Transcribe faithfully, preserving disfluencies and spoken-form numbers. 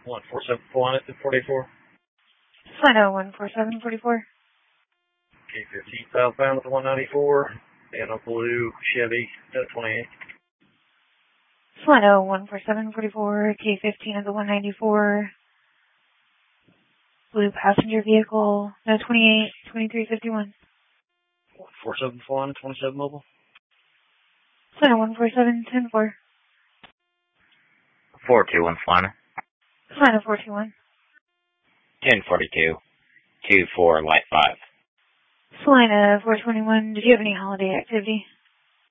one four seven four at four eight four. Solano one four seven four four. K fifteen southbound with the one ninety-four. And a blue Chevy twenty-eight. Solano one four seven four four. K fifteen at the one ninety-four. Blue passenger vehicle, no twenty-eight, twenty-three fifty-one. one four seven four on twenty-seven mobile. Solano one four seven ten four. four two one Solano. Solano four two one. ten forty-two. two four light five. Solano four twenty-one, did you have any holiday activity?